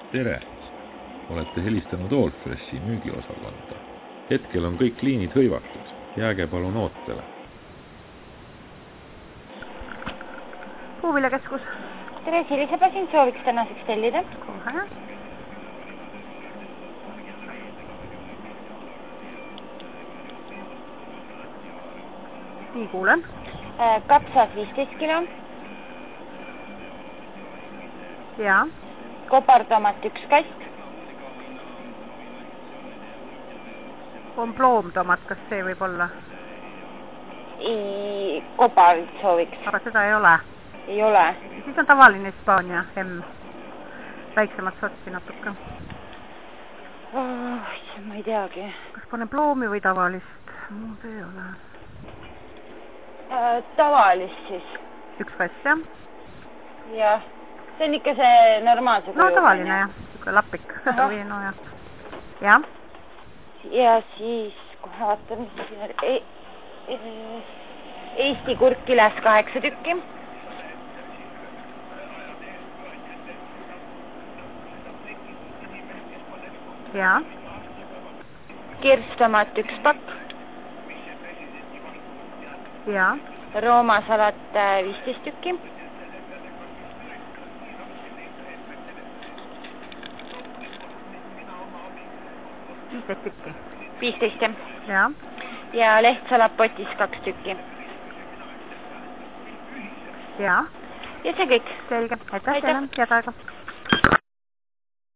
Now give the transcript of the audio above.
Tere! Olete helistanud Allfreshi müügiosakonda. Hetkel on kõik liinid hõivatud. Jääge palun ootele. Puuviljakeskus. Tere, Siliseba siin sooviks tänaseks tellida. Kohe. Nii kuulen. Kapsad 15 kilo. Ja. Kobartomat 1 kast. On ploomtomat, kas see võib olla? Kobalt sooviks. Aga seda ei ole. Ei ole. Siis on tavaline Hispaania M. Väiksemat sorti natuke. Ma ei teagi. Kas pane ploomi või tavalist? Muud ei ole. Tavalist siis. 1 kast, jah? Jah. See on ikka see normaalse kuju. No tavaline, jah. Siuke lapik. Või no, jah. Ja? Ja siis, kohe vaatan, mis siin on. Eesti kurkiles 8 tükki. Ja. Kirstomat 1 pakk. Ja. Rooma salat 15 tükki. Tükki. 15. Ja. Ja lehtsalat potis 2 tükki. Ja. Ja see kõik. Selge. Aitäh teile. Head aega.